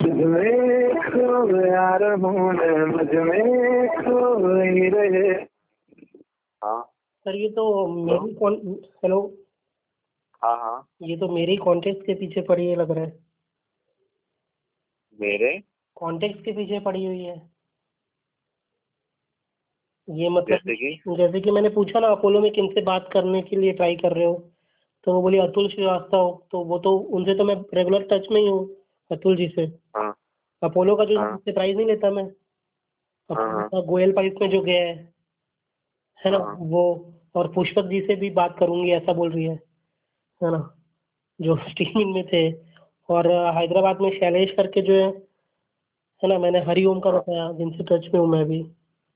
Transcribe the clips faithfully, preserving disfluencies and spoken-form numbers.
तुझमें खो गया रहूं मैं, मुझमें खो ही रहे। हाँ सर ये तो मेरी कौन, हेलो, हाँ हाँ ये तो मेरे कॉन्टेक्ट के पीछे पड़ी है लग रहा है। मेरे कॉन्टेक्ट के पीछे पड़ी हुई है ये, मतलब जैसे कि जैसे कि मैंने पूछा ना अपोलो में किनसे बात करने के लिए ट्राई कर रहे हो, तो वो बोली अतुल श्रीवास्तव, तो वो तो उनसे तो मैं रेगुलर टच में ही हूँ, अतुल जी से। हाँ अपोलो का जो हाँ उससे प्राइस नहीं लेता मैं, हाँ अपोलो हाँ का गोयल पाइप में जो गया है है ना हाँ वो, और पुष्पक जी से भी बात करूंगी ऐसा बोल रही है है ना, जो स्टीमिंग में थे। और हैदराबाद में शैलेश करके जो है है ना, मैंने हरिओम का हाँ। बताया जिनसे टच में हूँ मैं भी।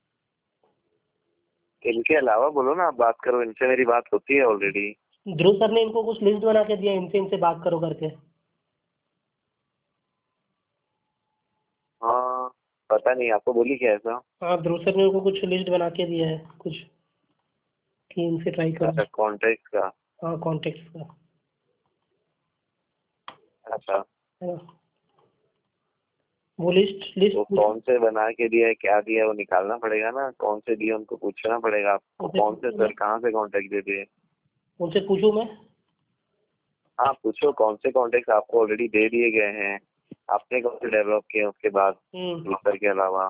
इनके अलावा बोलो ना, आप बात करो, इनसे मेरी बात होती है ऑलरेडी। ध्रुव सर ने इनको कुछ लिस्ट बना के दिया, इनसे इनसे बात करो करके। हाँ पता नहीं, आपको बोली क्या ऐसा? हाँ ध्रुव सर ने उनको कुछ लिस्ट बना के दिया है कुछ, कि इनसे ट्राई करो। अच्छा कॉन्ट्रैक्ट का। हाँ कॉन्टेक्ट का अच्छा है ना, वो लिस्ट लिस्ट वो पूछ, कौन से बना के दिया है, क्या दिया है, वो निकालना पड़ेगा ना, कौन से दिए उनको पूछना पड़ेगा आपको, उनसे कौन से पूछूं मैं सर कहाँ से कॉन्ट्रैक्ट दे दिए। उनसे पूछूं मैं हाँ पूछो कौन से कॉन्ट्रैक्ट आपको ऑलरेडी दे दिए गए हैं, आपने कौन से डेवलप किए उसके बाद हम्म सर के अलावा।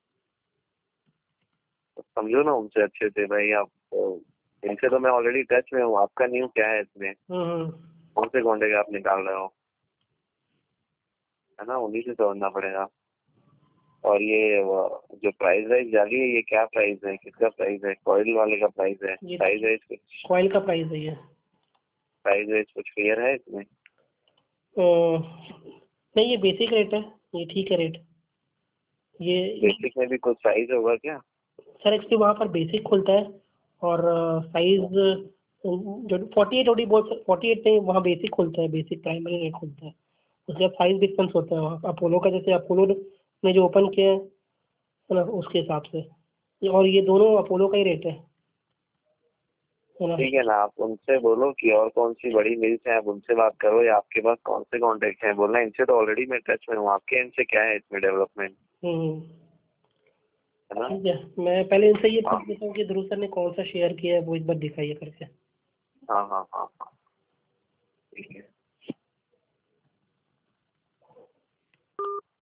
तो समझो ना उनसे अच्छे से भाई आप, तो इनसे तो मैं ऑलरेडी टच में हूँ, आपका न्यू क्या है इसमें, हम्म हम्म। कौन से कॉन्ट्रैक्ट आप निकाल रहे हो, है ना, उन्हीं से समझना पड़ेगा। और ये वो जो प्राइस राइज जारी है, ये क्या प्राइस है, किसका प्राइस है, कॉइल वाले का प्राइस है, ये प्राइस राइज कुछ, कॉइल का प्राइस है ये। प्राइस राइज कुछ क्लियर है इसमें? अ, नहीं ये बेसिक रेट है, ये ठीक है रेट ये। बेसिक में भी कुछ साइज होगा क्या? सर एक्चुअली वहाँ पर बेसिक खुलता है, और साइज जो फोर्टी एट, बहुत फोर्टी एट नहीं, वहाँ बेसिक खुलता है, बेसिक प्राइमरी रेट खुलता है, उसके बाद साइज डिफरेंस होता है वहाँ अपोलो का, जैसे अपोलो ने जो ओपन किया है है ना उसके हिसाब से, और ये दोनों अपोलो का ही रेट है है ना। ठीक है ना, आप उनसे बोलो कि और कौन सी बड़ी मिल्स हैं, आप उनसे बात करो, या आपके पास कौन से कॉन्टेक्ट हैं, बोलना इनसे तो ऑलरेडी मैं टच में हूँ, आपके इनसे क्या है इसमें डेवलपमेंट, हम्म है ना। ठीक है, मैं पहले इनसे ये हाँ पूछ लेता हूँ कि ध्रुव सर ने कौन सा शेयर किया है, वो एक बार दिखाइए करके। हाँ हाँ हाँ हाँ ठीक है।